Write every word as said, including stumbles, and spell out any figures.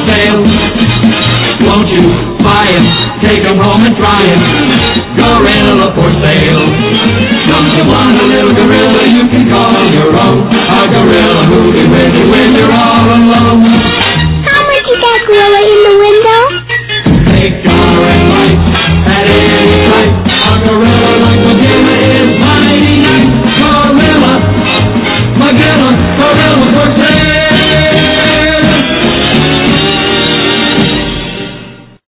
sale. Won't you buy him, take him home and try him? Gorilla for sale. Don't you want a little gorilla you can call your own? A gorilla who can